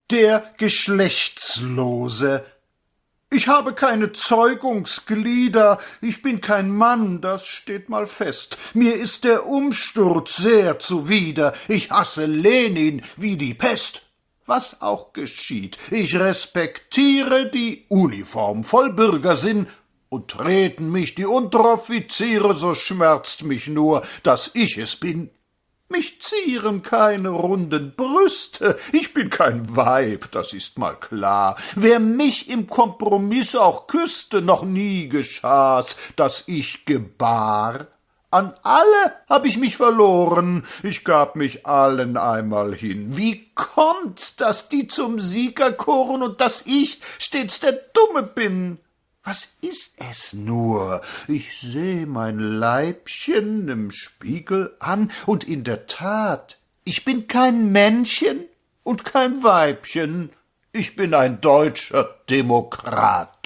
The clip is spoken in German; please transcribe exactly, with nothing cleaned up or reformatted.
Der Geschlechtslose. Ich habe keine Zeugungsglieder, ich bin kein Mann, das steht mal fest. Mir ist der Umsturz sehr zuwider, ich hasse Lenin wie die Pest. Was auch geschieht, ich respektiere die Uniform voll Bürgersinn, und treten mich die Unteroffiziere, so schmerzt mich nur, dass ich es bin. Mich zieren keine runden Brüste, ich bin kein Weib, das ist mal klar. Wer mich im Kompromiss auch küßte, noch nie geschah's, dass ich gebar. An alle hab ich mich verloren, ich gab mich allen einmal hin. Wie kommt's, dass die zum Sieger koren und dass ich stets der Dumme bin? Was ist es nur? Ich seh mein Leibchen im Spiegel an, und in der Tat, ich bin kein Männchen und kein Weibchen, ich bin ein deutscher Demokrat.